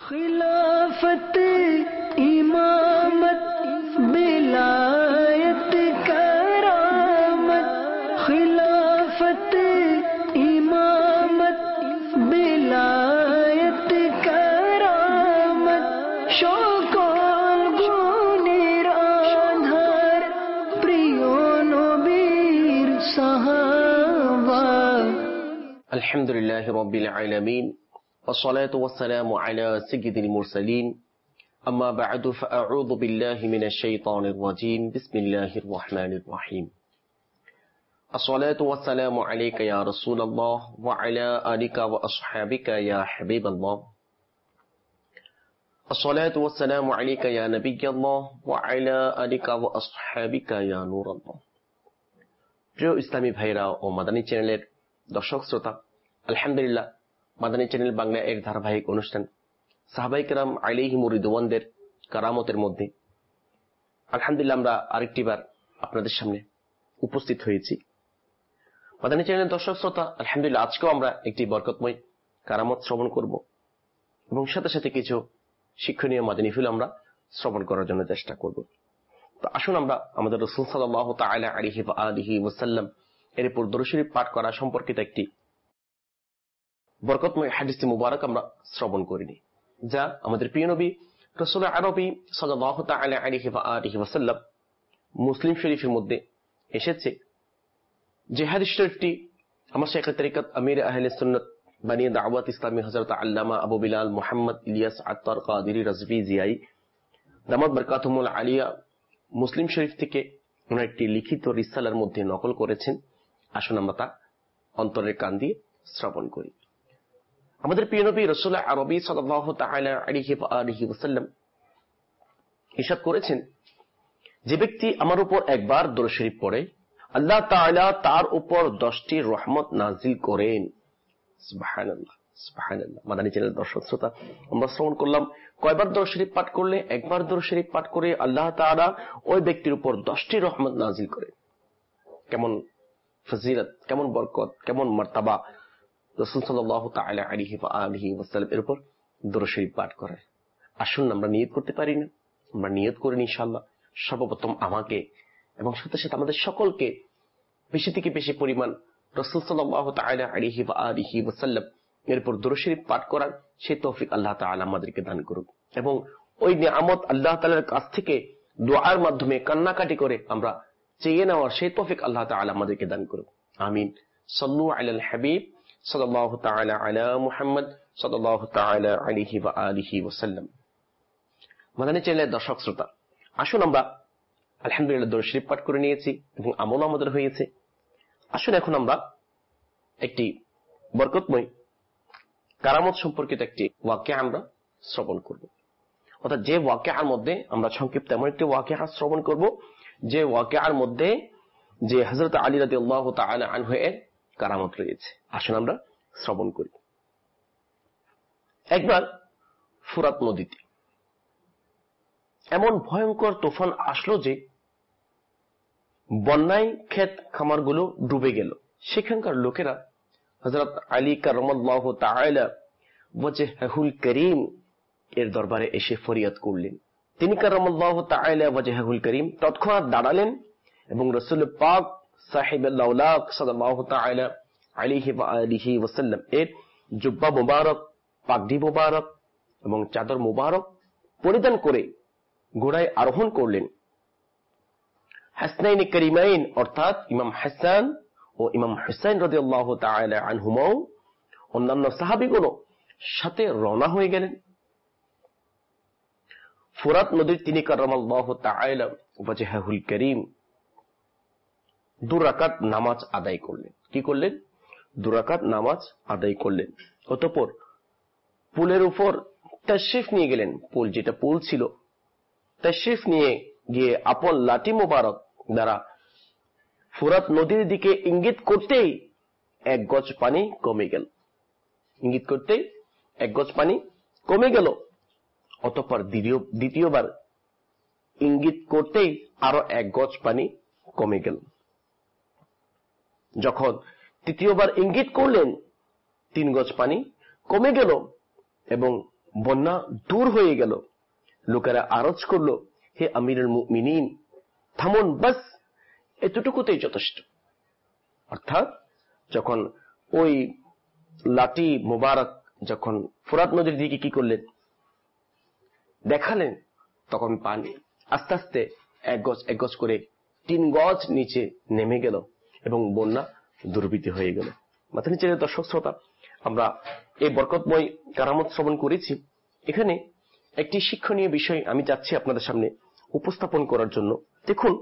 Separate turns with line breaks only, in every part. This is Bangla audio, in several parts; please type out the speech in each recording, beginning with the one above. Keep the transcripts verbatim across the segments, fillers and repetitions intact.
खिलाफत इमामत विलायत करामत, खिलाफत इमामत विलायत करामत, সকল গুণের আধার প্রিয় নবীর সাহাবা।
আলহামদুলিল্লাহি রাব্বিল আলামিন, والصلاة والسلام على سيد المرسلين، أما بعد فأعوذ بالله من الشيطان الرجيم. بسم الله الرحمن الرحيم. الصلاة والسلام عليك يا رسول الله وعلى آلك وأصحابك يا حبيب الله. الصلاة والسلام عليك يا نبي الله وعلى آلك وأصحابك يا نور الله. প্রিয় ইসলামী ভাইরা ও মাদানী চ্যানেলের দর্শক শ্রোতা, আলহামদুলিল্লাহ মাদানী চ্যানেল বাংলা এক ধারাবাহিক অনুষ্ঠান সাহাবায়ে কেরাম আলাইহিমুর রিদওয়ানদের কারামতের মধ্যে আলহামদুলিল্লাহ আমরা আরেকটিবার আপনাদের সামনে উপস্থিত হয়েছি। মাদানী চ্যানেলের দর্শক শ্রোতা, আলহামদুলিল্লাহ আজকেও আমরা একটি বরকতময় কারামত শ্রবণ করব এবং সাথে সাথে কিছু শিক্ষণীয় মাদানী ফিল আমরা শ্রবণ করার জন্য চেষ্টা করব। তো আসুন আমরা আমাদের রাসূল সাল্লাল্লাহু তাআলা আলাইহি ওয়া আলিহি ওয়াসাল্লাম এর উপর দরুদ শরীফ পাঠ করা সম্পর্কিত একটি বরকতময় হাদিস মুবারক আমরা শ্রবণ করিনি, যা আমাদের প্রিয় নবী রাসূল আরবি সাল্লাল্লাহু তাআলা আলাইহি ওয়া আলিহি ওয়াসাল্লাম মুসলিম শরীফের মধ্যে এসেছে। যে হাদিস শরীফটি আমার শাইখ তরিকত আমির আহলে সুন্নাত বানিয়ে দাওয়াত ইসলামী হযরত আল্লামা আবু বিলাল মুহাম্মদ ইলিয়াস আত্তার কাদেরী রাজভী জিয়াই দামাত বরকাতুহুল আলিয়া মুসলিম শরীফ থেকে ওনার একটি লিখিত রিসালার মধ্যে নকল করেছেন। আসুন আমরা তা অন্তরের কান দিয়ে শ্রবণ করি। আমাদের প্রিয় নবী রাসূল আরবি সাল্লাল্লাহু তাআলা আলাইহি ওয়া আলিহি ওয়াসাল্লাম ইরশাদ করেছেন, যে ব্যক্তি আমার উপর একবার দরুদ শরীফ পড়ে আল্লাহ তাআলা তার উপর দশটি রহমত নাজিল করেন। সুবহানাল্লাহ সুবহানাল্লাহ। মাদানী চ্যানেলের দর্শক শ্রোতা, আমরা শ্রবণ করলাম কয়বার দরুদ শরীফ পাঠ করলে? একবার দরুদ শরীফ পাঠ করে আল্লাহ তাআলা ওই ব্যক্তির উপর দশটি রহমত নাজিল করেন। কেমন ফজিলত, কেমন বরকত, কেমন মার্তাবা রাসূল সাল্লাল্লাহু তাআলা আলাইহি ওয়া আলিহি ওয়াসাল্লাম এর উপর দরুদ শরীফ পাঠ করে। আসুন আমরা নিয়ত করতে পারি না? আমরা নিয়ত করি ইনশাআল্লাহ। সর্বপ্রথম আমাকে এবং সাথে সাথে আমাদের সকলকে বেশি থেকে বেশি পরিমাণ রাসূল সাল্লাল্লাহু তাআলা আলাইহি ওয়া আলিহি ওয়াসাল্লাম এর উপর দরুদ শরীফ পাঠ করার সেই তৌফিক আল্লাহ তাআলা আমাদেরকে দান করুন এবং ওই নিয়ামত আল্লাহ তাআলার কাছ থেকে দোয়ার মাধ্যমে কান্নাকাটি করে আমরা চেয়ে নেওয়ার সেই তৌফিক আল্লাহ তাআলা আমাদেরকে দান করুন। আমিন। সাল্লু আলাল হাবিব সাল্লাল্লাহু তাআলা আলা মুহাম্মদ সাল্লাল্লাহু তাআলা আলাইহি ওয়া আলিহি ওয়াসাল্লাম। মাদানী চ্যানেলের দর্শক শ্রোতা, আসুন আমরা আলহামদুলিল্লাহ দরুদ শরীফ পাঠ করে নিয়েছি এবং আমল আমাদের হয়েছে। আসুন এখন আমরা একটি বরকতময় কারামত সম্পর্কিত একটি ওয়াকিয়া আমরা শ্রবণ করব। অর্থাৎ যে ওয়াকিয়ার মধ্যে আমরা সংক্ষিপ্ত এমন একটি ওয়াকিয়া শ্রবণ করব যে ওয়াকিয়ার মধ্যে যে হযরত আলী রাদিয়াল্লাহু তাআলা আনহু এর কারামত রয়েছে। আসুন আমরা শ্রবণ করি। একবার ফুরাত নদীতে এমন ভয়ঙ্কর তুফান আসলো যে বন্যায় ক্ষেত খামারগুলো ডুবে গেল। সেখানকার লোকেরা হযরত আলী কারামাল্লাহু তাআলা ওয়াজহুল করিম এর দরবারে এসে ফরিয়াদ করলেন। তিনি কারামাল্লাহু তাআলা ওয়াজহুল করিম তৎক্ষণাৎ দাঁড়ালেন এবং রাসূল পাক সাহিবুল আওলাক সাল্লাল্লাহু তাআলা আলাইহি ওয়া আলিহি ওয়াসাল্লাম এর জুব্বা মুবারক, পাগড়ি মুবারক এবং চাদর মুবারক পরিধান করে ঘোড়ায় আরোহণ করলেন। হাসনাইন করিমাইন অর্থাৎ ইমাম হাসান ও ইমাম হুসাইন রাদিয়াল্লাহু তাআলা আনহুমা অন্যান্য সাহাবীগুলো সাথে রওনা হয়ে গেলেন। ফুরাত নদীর তিনি কারামাল্লাহু তাআলা ওয়াজহুল করিম দু রাকাত নামাজ আদায় করলেন। কি করলেন? দু রাকাত নামাজ আদায় করলেন। অতঃপর পুলের উপর তাশরিফ নিয়ে গেলেন। পুল যেটা পুল ছিল, তাশরিফ নিয়ে গিয়ে আপন লাঠি মোবারক দ্বারা ফুরাত নদীর দিকে ইঙ্গিত করতেই এক গজ পানি কমে গেল। ইঙ্গিত করতেই এক গজ পানি কমে গেল। অতঃপর দ্বিতীয় দ্বিতীয়বার ইঙ্গিত করতেই আরো এক গজ পানি কমে গেল। যখন তৃতীয়বার ইঙ্গিত করলেন তিন গজ পানি কমে গেল এবং বন্যা দূর হয়ে গেল। লোকেরা আরজ করলো, হে আমিরুল মুমিনিন, থামুন, বাস এতটুকুতেই যথেষ্ট। অর্থাৎ যখন ওই লাঠি মুবারক যখন ফোরাত নদীর দিকে কি করলেন, দেখালেন, তখন পানি আস্তে আস্তে এক গজ এক গজ করে তিন গজ নিচে নেমে গেল এবং বন্যা দুর্বৃত্ত হয়ে গেল। মাথানি ছেলে দর্শক শ্রোতা, আমরা এই বরকতময় কারামত শ্রবণ করেছি। এখানে একটি শিক্ষণীয় বিষয় আমি যাচ্ছি আপনাদের সামনে উপস্থাপন করার জন্য। দেখুন,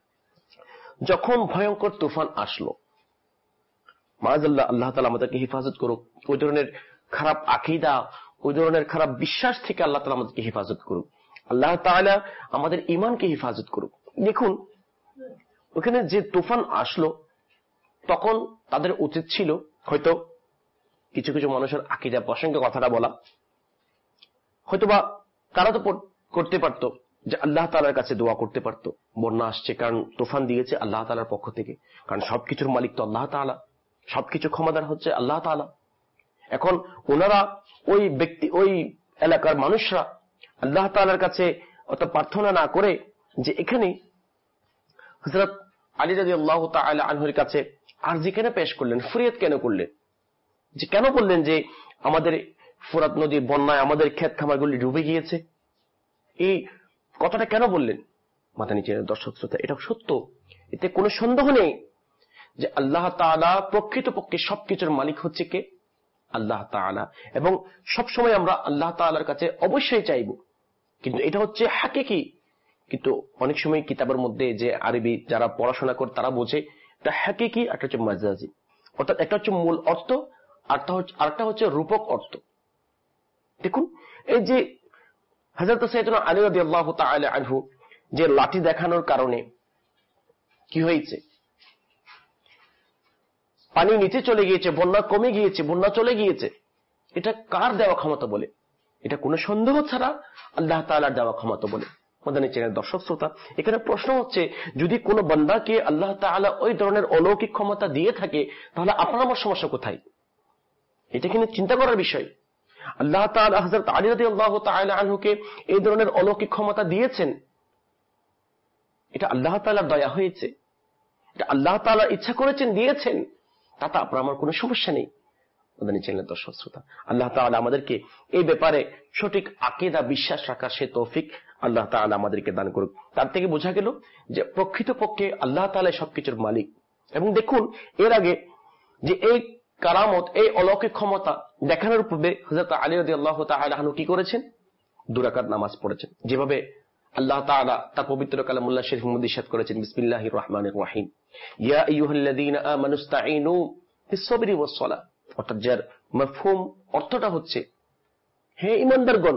যখন ভয়ঙ্কর তুফান আসলো, মাআযাল্লাহ, আল্লাহ তাআলা আমাদেরকে হেফাজত করুক, ওই ধরনের খারাপ আকীদা, ওই ধরনের খারাপ বিশ্বাস থেকে আল্লাহ তাআলা আমাদেরকে হেফাজত করুক, আল্লাহ তাআলা আমাদের ঈমানকে হেফাজত করুক। দেখুন, ওখানে যে তুফান আসলো, তখন তাদের উচিত ছিল হয়তো কিছু কিছু মানুষের আকীদা প্রসঙ্গে কথাটা বলা, হয়তোবা তারা তো করতে পারতো যে আল্লাহ তাআলার কাছে দোয়া করতে পারতো, বন্যা আসছে কারণ তুফান দিয়েছে আল্লাহ তাআলার পক্ষ থেকে, কারণ সবকিছুর মালিক তো আল্লাহ তাআলা, সবকিছু ক্ষমতার হচ্ছে আল্লাহ তাআলা। এখন ওনারা ওই ব্যক্তি, ওই এলাকার মানুষরা আল্লাহ তাআলার কাছে অত প্রার্থনা না করে যে এখানে হযরত আলী রাদিয়াল্লাহু তাআলা আনহুর কাছে আরজি কেন পেশ করলেন, ফরিয়াদ কেন করলেন, যে কেন বললেন যে আমাদের ফোরাত নদীর বন্যায় আমাদের ক্ষেত খামারগুলি ডুবে গিয়েছে, এই কথাটা কেন বললেন? মাদানী চ্যানেল দর্শক শ্রোতা, এটা সত্য, এতে কোনো সন্দেহ নেই যে আল্লাহ তাআলা প্রকৃতপক্ষে সবকিছুর মালিক হচ্ছে কে? আল্লাহ তাআলা। এবং সবসময় আমরা আল্লাহ তাআলার কাছে অবশ্যই চাইব, কিন্তু এটা হচ্ছে হাকিকি। কিন্তু অনেক সময় কিতাবের মধ্যে যে আরবি যারা পড়াশোনা করে তারা বোঝে এটা হাকিকি, একটা হচ্ছে মাজাজি, অর্থাৎ একটা হচ্ছে মূল অর্থ, আরেকটা হচ্ছে রূপক অর্থ। দেখুন, এই যে হযরত সাইয়েদনা আলী রাদিয়াল্লাহু তাআলা আনহু যে লাঠি দেখানোর কারণে কি হয়েছে, পানি নিচে চলে গিয়েছে, বন্যা কমে গিয়েছে, বন্যা চলে গিয়েছে, এটা কার দেওয়া ক্ষমতা বলে? এটা কোনো সন্দেহ ছাড়া আল্লাহ তাআলার দেওয়া ক্ষমতা বলে। মাদানী চ্যানেল দর্শক শ্রোতা, এখানে প্রশ্ন হচ্ছে, যদি কোনো বান্দাকে আল্লাহ তাআলা ওই ধরনের অলৌকিক ক্ষমতা দিয়ে থাকে, তাহলে আপনার আমার সমস্যা কোথায়? এটা কিন্তু চিন্তা করার বিষয়। আল্লাহ তাআলা হযরত আলী রাদিয়াল্লাহু তাআলা আনহুকে এই ধরনের অলৌকিক ক্ষমতা দিয়েছেন, এটা আল্লাহ তাআলার দয়া হয়েছে, এটা আল্লাহ তাআলা ইচ্ছা করেছেন, দিয়েছেন, তাতে আপনার আমার কোনো সমস্যা নেই। মাদানী চ্যানেল দর্শক শ্রোতা, আল্লাহ তাআলা আমাদেরকে এই ব্যাপারে সঠিক আকীদা বিশ্বাস রাখার সে তৌফিক আল্লাহ তাআলা আমাদেরকে দান করুক। তার থেকে বোঝা গেল যে প্রকৃতপক্ষে আল্লাহ তাআলা সবকিছুর মালিক। এবং দেখুন, এর আগে যে এই কারামত, এই অলৌকিক ক্ষমতা দেখানোর পূর্বে হযরত আলী রাদিয়াল্লাহু তাআলা আনহু কি করেছেন? দুই রাকাত নামাজ পড়েছেন, যেভাবে আল্লাহ তাআলা তার পবিত্র কালামুল্লাহ শরীফের মধ্যে ইরশাদ করেছেন, বিসমিল্লাহির রহমানির রহিম, ইয়া আইয়ুহাল্লাযীনা আমানু ইসতাঈনু বিস-সাবরি ওয়াস-সালাহ। অর্থাৎ যার মাফহুম অর্থটা হচ্ছে, হে ঈমানদারগণ,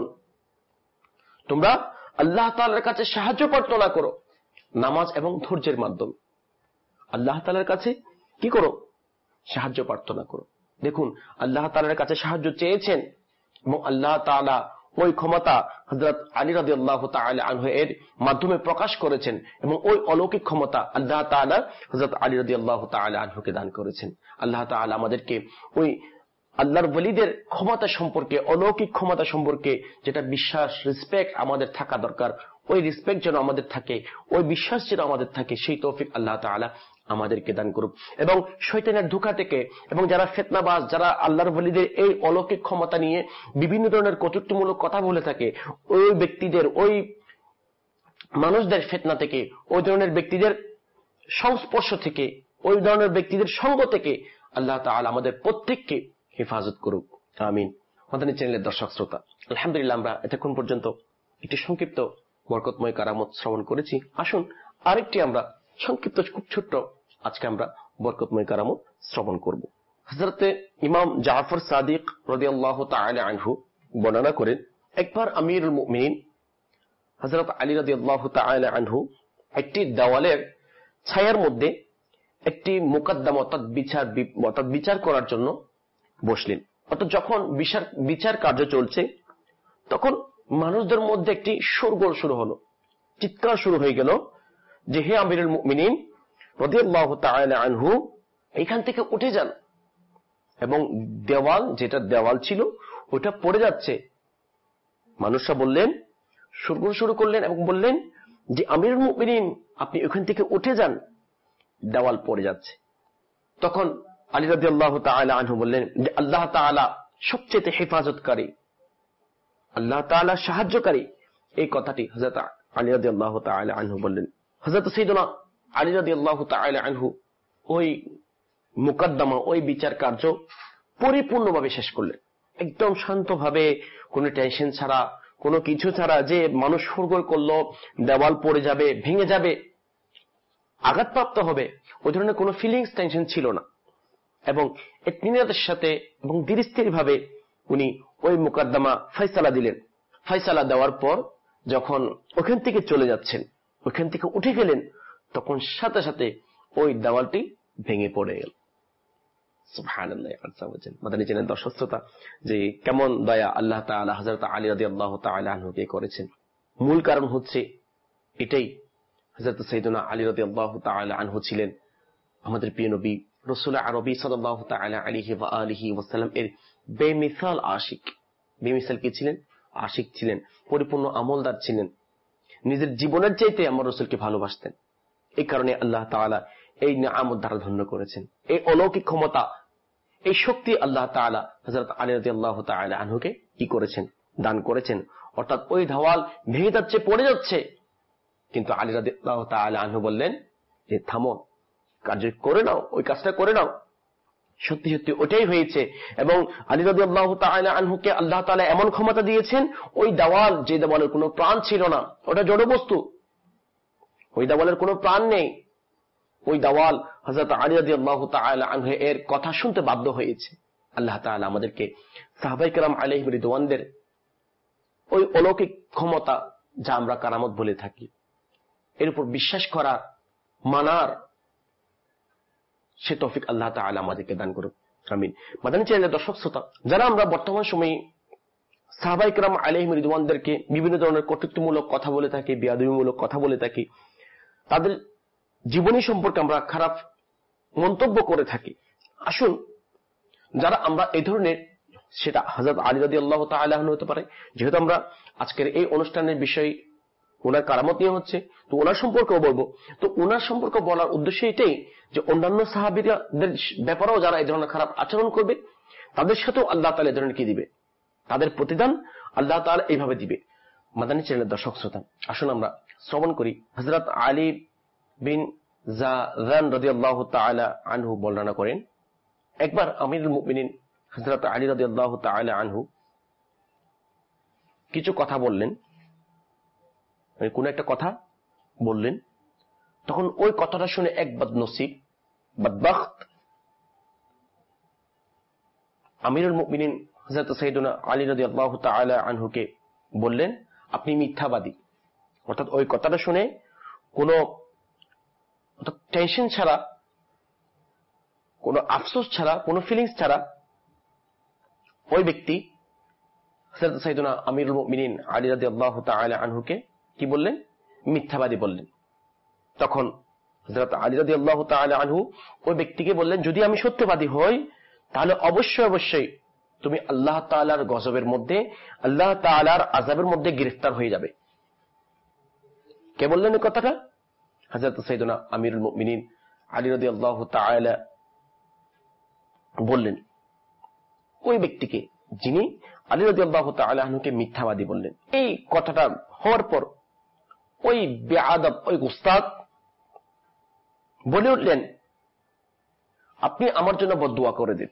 তোমরা আল্লাহ তাআলার কাছে সাহায্য প্রার্থনা করো নামাজ এবং ধৈর্যের মাধ্যমে। আল্লাহ তাআলার কাছে কি করো? সাহায্য প্রার্থনা করো। দেখুন, আল্লাহ তাআলার কাছে সাহায্য চেয়েছেন এবং আল্লাহ তাআলা ওই ক্ষমতা হযরত আলী রাদিয়াল্লাহু তাআলা আনহু এর মাধ্যমে প্রকাশ করেছেন এবং ওই অলৌকিক ক্ষমতা আল্লাহ তাআলা হযরত আলী রাদিয়াল্লাহু তাআলা আনহুকে দান করেছেন। আল্লাহ তাআলা আমাদেরকে ওই আল্লাহর ওলিদের ক্ষমতা সম্পর্কে, অলৌকিক ক্ষমতা সম্পর্কে যেটা বিশ্বাস, রেসপেক্ট আমাদের থাকা দরকার, ওই রেসপেক্ট যেন আমাদের থাকে, ওই বিশ্বাস যেন আমাদের থাকে, সেই তৌফিক আল্লাহ তাআলা আমাদেরকে দান করুক। এবং শয়তানের ধোঁকা থেকে, এবং যারা ফিতনাবাজ, যারা আল্লাহর ওলিদের এই অলৌকিক ক্ষমতা নিয়ে বিভিন্ন ধরনের কটূক্তিমূলক কথা বলে থাকে, ওই ব্যক্তিদের, ওই মানুষদের ফিতনা থেকে, ওই ধরনের ব্যক্তিদের সংস্পর্শ থেকে, ওই ধরনের ব্যক্তিদের সঙ্গ থেকে আল্লাহ তাআলা আমাদের প্রত্যেককে হেফাজত করুক, আমিন। মাদানী চ্যানেলের দর্শক শ্রোতা, আলহামদুলিল্লাহ আমরা এতক্ষণ পর্যন্ত একটি সংক্ষিপ্ত বরকতময় কারামত শ্রবণ করেছি। আসুন আরেকটি আমরা সংক্ষিপ্ত, খুব ছোট্ট, আজকে আমরা বরকতময় কারামত শ্রবণ করব। হযরতে ইমাম জাফর সাদিক রাদিয়াল্লাহু তাআলা আনহু বর্ণনা করেন, একবার আমিরুল মুমিনিন হযরত আলী রাদিয়াল্লাহু তাআলা আনহু একটি দেওয়ালের ছায়ার মধ্যে একটি মুকদ্দমা অর্থাৎ বিচার অর্থাৎ বিচার করার জন্য বসলেন। অর্থাৎ যখন বিচার বিচার কার্য চলছে, তখন মানুষদের মধ্যে একটি শোরগোল শুরু হলো, চিৎকার শুরু হয়ে গেল যে, হে আমিরুল মুমিনিন রাদিয়াল্লাহু তাআলা আনহু, এখান থেকে উঠে যান। এবং দেওয়াল, যেটা দেওয়াল ছিল ওটা পড়ে যাচ্ছে, মানুষরা বললেন, শুরু শুরু করলেন এবং বললেন যে আমিরুল মুমিনিন আপনি ওখান থেকে উঠে যান, দেওয়াল পড়ে যাচ্ছে। তখন আলী রাদিয়াল্লাহু তাআলা আনহু বললেন যে আল্লাহ তাআলা সবচেয়ে হেফাজতকারী, আল্লাহ তাআলা সাহায্যকারী। এই কথাটি হযরত আলী রাদিয়াল্লাহু তাআলা আনহু বললেন। হযরত সাইয়েদনা আলী রাদিয়াল্লাহু তাআলা আনহু ওই মুকদ্দমা, ওই বিচার কার্য পরিপূর্ণভাবে শেষ করলেন, একদম শান্তভাবে, কোনো টেনশন ছাড়া, কোনো কিছু ছাড়া যে মানুষ শোরগোল করলো, দেওয়াল পড়ে যাবে, ভেঙে যাবে, আঘাতপ্রাপ্ত হবে, ওই ধরনের কোনো ফিলিংস, টেনশন ছিল না। এবং ইতমিনানের সাথে এবং ধীরস্থির ভাবে উনি ওই মুকদ্দমা ফয়সালা দিলেন। ফয়সালা দেওয়ার পর যখন ওখান থেকে চলে যাচ্ছেন, ওখান থেকে উঠে গেলেন, তখন সাথে সাথে ওই দেওয়ালটি ভেঙে পড়ে গেল। সুবহানাল্লাহ। মাদানী চ্যানেল দর্শক শ্রোতা, যে কেমন দয়া আল্লাহ তাআলা হযরত আলী রাদিয়াল্লাহু তাআলা আনহুকে করেছেন। মূল কারণ হচ্ছে এটাই, হযরত সাইয়েদনা আলী রাদিয়াল্লাহু তাআলা আনহু ছিলেন আমাদের প্রিয় নবী রাসূল আরবি সাল্লাল্লাহু তাআলা আলাইহি ওয়া আলিহি ওয়াসাল্লাম এর বেমিসাল আশিক। বেমিসাল কি ছিলেন? আশিক ছিলেন, পরিপূর্ণ আমলদার ছিলেন, নিজের জীবনের চাইতে আমার রাসূলকে ভালোবাসতেন। এই কারণে আল্লাহ তাআলা এই নিয়ামত দ্বারা ধন্য করেছেন। এই অলৌকিক ক্ষমতা, এই শক্তি আল্লাহ তাআলা হযরত আলী রাদিয়াল্লাহু তাআলা আনহুকে কি করেছেন? দান করেছেন। অর্থাৎ ওই দেওয়াল ভেঙে যাচ্ছে, পড়ে যাচ্ছে, কিন্তু আলী রাদিয়াল্লাহু তাআলা আনহু বললেন যে থামো, কাজ করে নাও, ওই কাজটা করে নাও। সত্যি সত্যি ওটাই হয়েছে। এবং আলী রাদিয়াল্লাহু তাআলা আনহুকে আল্লাহ তাআলা এমন ক্ষমতা দিয়েছেন, ওই দেওয়াল, যে দেওয়ালের কোনো প্রাণ ছিল না, ওটা জড় বস্তু, ওই দেওয়ালের কোনো প্রাণ নেই, ওই দেওয়াল হযরত আলী রাদিয়াল্লাহু তাআলা আনহু এর কথা শুনতে বাধ্য হয়েছে। আল্লাহ তাআলা আমাদেরকে সাহাবায়ে কেরাম আলাইহিম রিদওয়ানদের ওই অলৌকিক ক্ষমতা, যা আমরা কারামত বলে থাকি, এর উপর বিশ্বাস করার, মানার সে তৌফিক আল্লাহ তাআলা আমাদেরকে দান করুন, আমিন। মাদানী চ্যানেলের দর্শক শ্রোতা, যারা আমরা বর্তমান সময়ে সাহাবায়ে কেরাম আলাইহিম রিদওয়ানদেরকে বিভিন্ন ধরনের কটূক্তিমূলক কথা বলে থাকি, বেয়াদবিমূলক কথা বলে থাকি, তাদের জীবনী সম্পর্কে আমরা খারাপ মন্তব্য করে থাকি, আসুন যারা আমরা এই ধরনের, সেটা হযরত আলী রাদিয়াল্লাহু তাআলা আনহু হতে পারে, যেহেতু আমরা আজকের এই অনুষ্ঠানের বিষয় ওনার কারামত নিয়ে হচ্ছে, তো ওনার সম্পর্কেও বলবো। তো ওনার সম্পর্কে বলার উদ্দেশ্য এটাই যে অন্যান্য সাহাবীদের ব্যাপারেও যারা এই ধরনের খারাপ আচরণ করবে, তাদের সাথেও আল্লাহ তাআলা এই ধরনের কি দিবে, তাদের প্রতিদান আল্লাহ তাআলা এইভাবে দিবে। মাদানী চ্যানেলের দর্শক শ্রোতা, আসুন আমরা শ্রবণ করি হযরত আলী বিন জাযান রাদিয়াল্লাহু তাআলা আনহু বর্ণনা করেন, একবার আমিরুল মুমিনিন হযরত আলী রাদিয়াল্লাহু তাআলা আনহু কিছু কথা বললেন, মানে কোন একটা কথা বললেন, তখন ওই কথাটা শুনে এক বদনসিব, বদবখত আমিরুল মুমিনিন হযরত সাইয়েদনা আলী রাদিয়াল্লাহু তাআলা আনহুকে বললেন, আপনি মিথ্যাবাদী। অর্থাৎ ওই কথাটা শুনে কোনো টেনশন ছাড়া, কোনো আফসোস ছাড়া, কোনো ফিলিংস ছাড়া ওই ব্যক্তি হযরত সাইয়েদনা আমিরুল মুমিনিন আলী রাদিয়াল্লাহু তাআলা আনহুকে কি বললেন? মিথ্যাবাদী বললেন। তখন হযরত আলী রাদিয়াল্লাহু তাআলা আনহু ওই ব্যক্তিকে বললেন, যদি আমি সত্যবাদী হই, তাহলে অবশ্যই অবশ্যই তুমি আল্লাহ তাআলার গজবের মধ্যে, আল্লাহ তাআলার আযাবের মধ্যে গ্রেফতার হয়ে যাবে। কে বললেন এই কথাটা? হযরত সাইয়েদনা আমিরুল মুমিনিন আলী রাদিয়াল্লাহু তাআলা বললেন ওই ব্যক্তিকে, যিনি আলী রাদিয়াল্লাহু তাআলা আনহুকে মিথ্যাবাদী বললেন। এই কথাটা হওয়ার পর ওই বেয়াদব, ওই উস্তাদ বলে উঠলেন, আপনি আমার জন্য বদদুয়া করে দিন।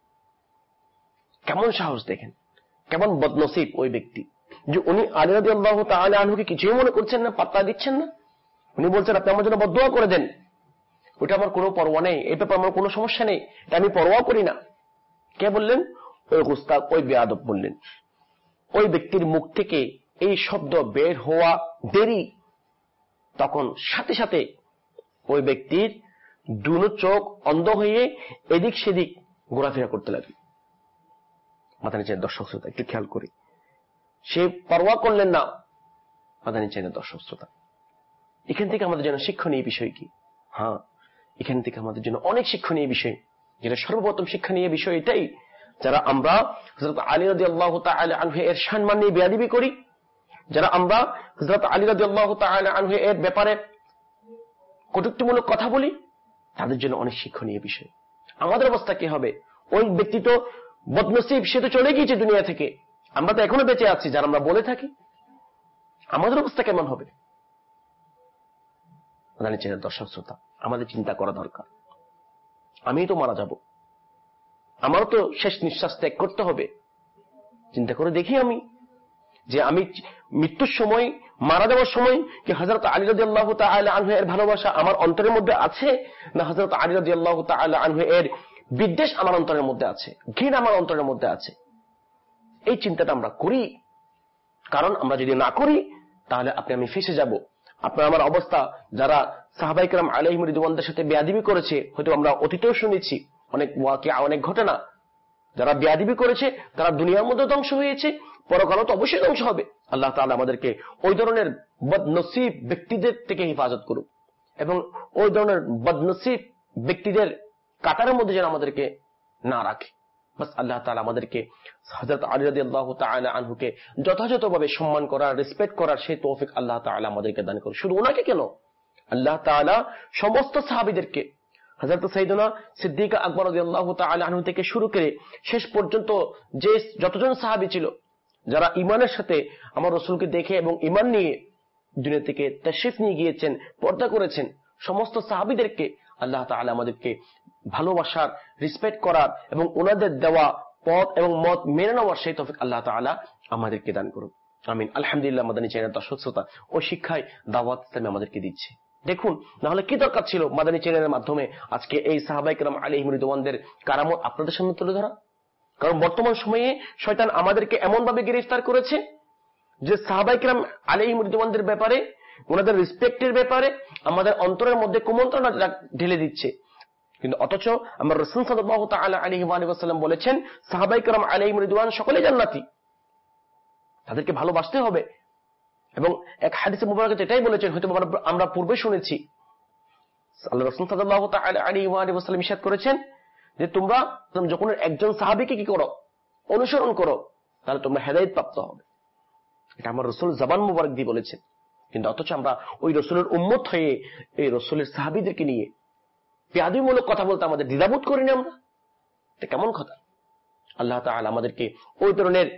কেমন সাহস দেখেন, কেমন বদনসিব ওই ব্যক্তি, যে উনি আলী রাদিয়াল্লাহু তাআলা আনহুকে কিছুই মনে করছেন না, পাত্তা দিচ্ছেন না। উনি বলছেন আপনি আমার জন্য বদদুয়া করে দেন, ওটা আমার কোনো পরোয়া নেই, এই ব্যাপারে আমার কোনো সমস্যা নেই, এটা আমি পরোয়া করি না। কে বললেন? ওই উস্তাদ, ওই বেয়াদব বললেন। ওই ব্যক্তির মুখ থেকে এই শব্দ বের হওয়া দেরি, তখন সাথে সাথে ওই ব্যক্তির দুনো চোখ অন্ধ হয়ে এদিক সেদিক ঘোরাফেরা করতে লাগে। মাদানী চ্যানেলের দর্শক শ্রোতা, একটু খেয়াল করি, সে পরোয়া করলেন না। মাদানী চ্যানেলের দর্শক শ্রোতা, এখান থেকে আমাদের জন্য শিক্ষণীয় বিষয় কি? হ্যাঁ, এখান থেকে আমাদের জন্য অনেক শিক্ষণীয় বিষয়। যেটা সর্বপ্রথম শিক্ষণীয় বিষয় এটাই যারা আমরা হযরত আলী রাদিয়াল্লাহু তাআলা আনহু এর সম্মান নিয়ে বেয়াদবি করি, যারা আমরা হযরত আলী রাদিয়াল্লাহু তাআলা আনহু এর ব্যাপারে কটূক্তিমূলক কথা বলি, তাদের জন্য অনেক শিক্ষণীয় বিষয়। আমাদের অবস্থা কি হবে? ওই ব্যক্তি তো বদনসিব, সে তো চলে গিয়েছে দুনিয়া থেকে, আমরা তো এখনো বেঁচে আছি, যারা আমরা বলে থাকি, আমাদের অবস্থা কেমন হবে? জানিছেন দর্শক শ্রোতা, আমাদের চিন্তা করা দরকার। আমি তো মারা যাব, আমারও তো শেষ নিঃশ্বাস ত্যাগ করতে হবে। চিন্তা করে দেখি আমি যে আমি মৃত্যুর সময়, মারা যাওয়ার সময় কি হযরত আলী রাদিয়াল্লাহু তাআলা আনহু এর ভালোবাসা আমার অন্তরের মধ্যে আছে, না হযরত আলী রাদিয়াল্লাহু তাআলা আনহু এর বিদ্বেষ আমার অন্তরের মধ্যে আছে, ঘৃণা আমার অন্তরের মধ্যে আছে? এই চিন্তাটা আমরা করি। কারণ আমরা যদি না করি তাহলে আপনি আমি ফেঁসে যাব। আপনার আমার অবস্থা, যারা সাহাবায়ে কেরাম আলাইহিম রিদওয়ানদের সাথে বেয়াদবি করেছে, হয়তো আমরা অতীতেও শুনেছি অনেক ওয়াকিয়া, অনেক ঘটনা, যারা বেয়াদবি করেছে তারা দুনিয়ার মধ্যে ধ্বংস হয়েছে, পরকালও তো অবশ্যই ধ্বংস হবে। আল্লাহ তাআলা আমাদেরকে ওই ধরনের বদনসিব ব্যক্তিদের থেকে হেফাজত করুক এবং ওই ধরনের বদনসিব ব্যক্তিদের কাতারের মধ্যে যেন আমাদেরকে না রাখে। বাস আল্লাহ তাআলা আমাদেরকে হযরত আলী রাদিয়াল্লাহু তাআলা আনহুকে যথাযথভাবে সম্মান করার, রেসপেক্ট করার সেই তৌফিক আল্লাহ তাআলা আমাদেরকে দান করুন। শুধু ওনাকে কেন, আল্লাহ তাআলা সমস্ত সাহাবীদেরকে, হযরত সাইয়েদনা সিদ্দিক আকবর রাদিয়াল্লাহু তাআলা আনহু থেকে শুরু করে শেষ পর্যন্ত যে যতজন সাহাবী ছিল, যারা ঈমানের সাথে আমার রাসূলকে দেখে এবং ঈমান নিয়ে দুনিয়া থেকে তাশরিফ নিয়ে গিয়েছেন, পর্দা করেছেন, সমস্ত সাহাবীদেরকে আল্লাহ তাআলা আমাদেরকে ভালোবাসার, রেসপেক্ট করার এবং ওনাদের দেওয়া পথ এবং মত মেনে নেওয়ার সেই তৌফিক আল্লাহ তাআলা আমাদেরকে দান করুন। আমিন। আলহামদুলিল্লাহ, মাদানী চ্যানেল দর্শক শ্রোতা ও শিক্ষায় দাওয়াত ইসলামে আমাদেরকে দিচ্ছে। দেখুন, নাহলে কি দরকার ছিল মাদানী চ্যানেলের মাধ্যমে আজকে এই সাহাবায়ে কেরাম আলাইহিম রিদওয়ানদের কারামত আপনাদের সামনে তুলে ধরা? কারণ বর্তমান সময়ে শয়তান আমাদেরকে এমন ভাবে গ্রেফতার করেছে যে সাহাবায়ে কেরাম আলাইহিম রিদওয়ানদের ব্যাপারে, ওনাদের রেসপেক্টের ব্যাপারে আমাদের অন্তরের মধ্যে কুমন্ত্রণা ঢেলে দিচ্ছে। কিন্তু অথচ আমার রাসূল সাল্লাল্লাহু তাআলা আলাইহি ওয়া সাল্লাম বলেছেন সাহাবায়ে কেরাম আলাইহিম রিদওয়ান সকলে জান্নাতি, তাদেরকে ভালোবাসতে হবে। এবং এক হাদিসে মুবারকে এটাই বলেছেন, হয়তো আমরা পূর্বে শুনেছি, আল্লাহ রাসূল সাল্লাল্লাহু তাআলা আলাইহি ওয়া সাল্লাম ইরশাদ করেছেন যে তোমরা যখন একজন সাহাবীকে কি করো, অনুসরণ করো, তাহলে তোমরা হেদায়েত প্রাপ্ত হবে। এটা আমার রাসূল জবান মুবারক দিয়ে বলেছেন। কিন্তু অথচ আমরা ওই রাসূলের উম্মত হয়ে এই রাসূলের সাহাবীদেরকে নিয়ে বেয়াদবিমূলক কথা বলতে আমাদের দ্বিধাবোধ করি না আমরা? এটা কেমন কথা? আল্লাহ তাআলা আমাদেরকে ওই ধরনের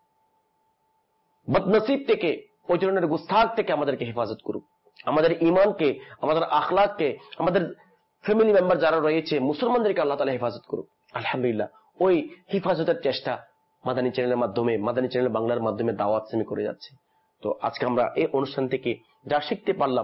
বদনসিব থেকে, ওই ধরনের গুস্তাখ থেকে আমাদেরকে হেফাজত করুক। আমাদের ঈমানকে, আমাদের আখলাককে, আমাদের ফ্যামিলি মেম্বার যারা রয়েছে মুসলমানদেরকে আল্লাহ তাআলা হেফাজত করুক। আলহামদুলিল্লাহ, ওই হেফাজতের চেষ্টা মাদানী চ্যানেলের মাধ্যমে, মাদানী চ্যানেল বাংলার মাধ্যমে দাওয়াত ইসলামী করে যাচ্ছে। তো আজকে আমরা এই অনুষ্ঠান থেকে যা শিখতে পারলাম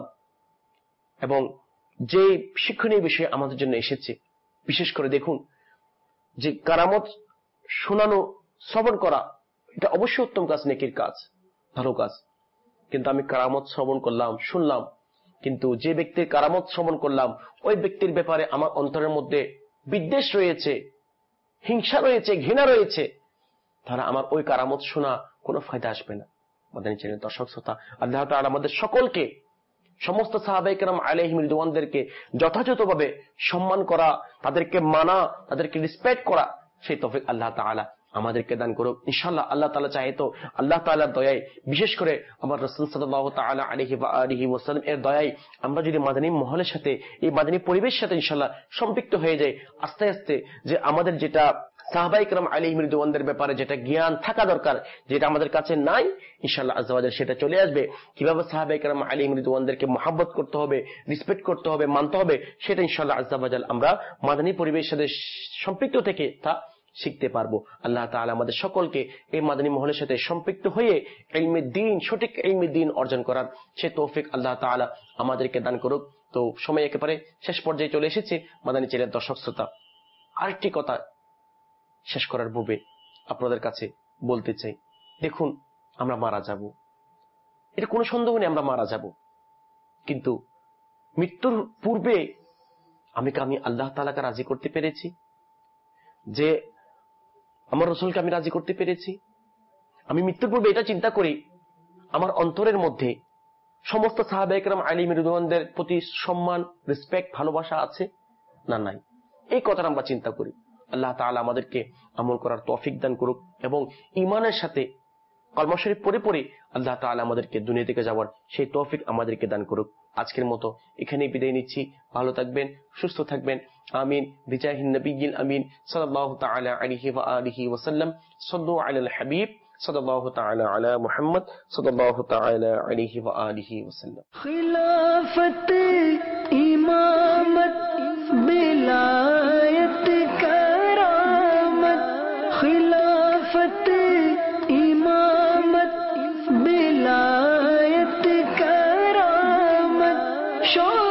এবং যে শিক্ষণীয় বিষয় আমাদের জন্য এসেছে, বিশেষ করে দেখুন যে কারামত শোনানো, শ্রবণ করা, এটা অবশ্যই উত্তম কাজ, নেকির কাজ, ভালো কাজ। কিন্তু আমি কারামত শ্রবণ করলাম, শুনলাম, কিন্তু যে ব্যক্তির কারামত শ্রবণ করলাম ওই ব্যক্তির ব্যাপারে আমার অন্তরের মধ্যে বিদ্বেষ রয়েছে, হিংসা রয়েছে, ঘৃণা রয়েছে, তাহলে আমার ওই কারামত শোনা কোনো ফায়দা আসবে না। মাদানী চ্যানেল দর্শক শ্রোতা, আল্লাহ তাআলা আমাদের সকলকে, সমস্ত সাহাবায়ে কেরাম আলাইহিম রিদওয়ানদেরকে যথাযথভাবে সম্মান করা, তাদেরকে মানা, তাদেরকে রেসপেক্ট করা, সেই তৌফিক আল্লাহ তাআলা আমাদেরকে দান করুক ইনশাআল্লাহ। আল্লাহ তাআলা চাহে তো আল্লাহ তাআলার দয়ায়, বিশেষ করে আমার রাসূল সাল্লাল্লাহু তাআলা আলাইহি ওয়া আলিহি ওয়াসাল্লাম এর দয়ায় আমরা যদি মাদানী মহলের সাথে, এই মাদানী পরিবেশের সাথে ইনশাআল্লাহ সম্পৃক্ত হয়ে যাই, আস্তে আস্তে যে আমাদের যেটা সাহাবায়ে কেরাম আলাইহিম রিদওয়ানদের ব্যাপারে যেটা জ্ঞান থাকা দরকার, যেটা আমাদের কাছে নাই, ইনশাআল্লাহ আযজা ওয়া জাল সেটা চলে আসবে। কিভাবে সাহাবায়ে কেরাম আলাইহিম রিদওয়ানদেরকে মহব্বত করতে হবে, রেসপেক্ট করতে হবে, মানতে হবে, সেটা ইনশাআল্লাহ আযজা ওয়া জাল আমরা মাদানী পরিবেশের সাথে সম্পৃক্ত থেকে তা শিখতে পারবো। আল্লাহ তাআলা আমাদের সকলকে এই মাদানী মহলের সাথে সম্পৃক্ত হয়ে ইলমে দ্বীন, সঠিক ইলমে দ্বীন অর্জন করার সে তৌফিক আল্লাহ তাআলা আমাদেরকে দান করুক। তো সময় একেবারে শেষ পর্যায়ে চলে এসেছে মাদানী চ্যানেলের দর্শক শ্রোতা, আরেকটি কথা শেষ করার পূর্বে আপনাদের কাছে বলতে চাই, দেখুন আমরা মারা যাব, এটা কোনো সন্দেহ নেই, আমরা মারা যাব। কিন্তু মৃত্যুর পূর্বে আমি কি আমি আল্লাহ তাআলাকে রাজি করতে পেরেছি? যে আমার রাসূলকে আমি রাজি করতে পেরেছি? আমি মৃত্যুর পূর্বে এটা চিন্তা করি, আমার অন্তরের মধ্যে সমস্ত সাহাবায়ে কেরাম আলাইহিম রিদওয়ানদের প্রতি সম্মান, রেসপেক্ট, ভালোবাসা আছে না নাই? এই কথাটা আমরা চিন্তা করি। আল্লাহ তাআলা আমাদেরকে আমল করার তৌফিক দান করুক এবং ঈমানের সাথে কলমা শরীফ পড়ে পড়ে আল্লাহ তাআলা আমাদেরকে দুনিয়া থেকে যাওয়ার সেই তৌফিক আমাদেরকে দান করুক। আজকের মতো এখানেই বিদায় নিচ্ছি। ভালো থাকবেন, সুস্থ থাকবেন। আমিন। বিজাহিন নবিয়্যিল আমিন সাল্লাল্লাহু তাআলা আলাইহি ওয়া আলিহি ওয়া সাল্লাম। সাল্লু আলাল হাবিব সাল্লাল্লাহু তাআলা আলা মুহাম্মদ সাল্লাল্লাহু তাআলা আলাইহি ওয়া আলিহি ওয়া সাল্লাম।
खिलाफत इमामत विलायत करामत, खिलाफत इमामत विलायत करामत,